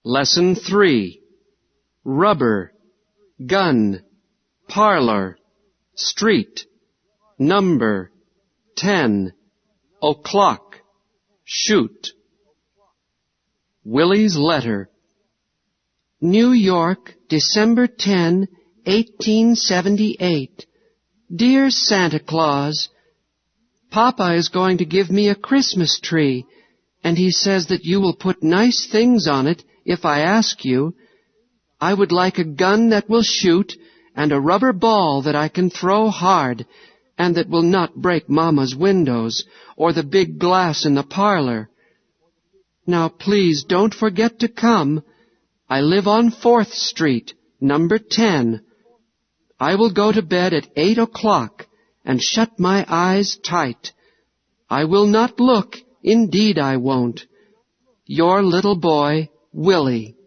Lesson 3. Rubber, gun, parlor, street, number, 10, o'clock, shoot. Willie's letter. New York, December 10, 1878. Dear Santa Claus, Papa is going to give me a Christmas tree, and he says that you will put nice things on it if I ask you. I would like a gun that will shoot and a rubber ball that I can throw hard and that will not break Mama's windows or the big glass in the parlor. Now please don't forget to come. I live on 4th Street, number 10. I will go to bed at 8 o'clock and shut my eyes tight. I will not look, indeed I won't. Your little boy, Willie.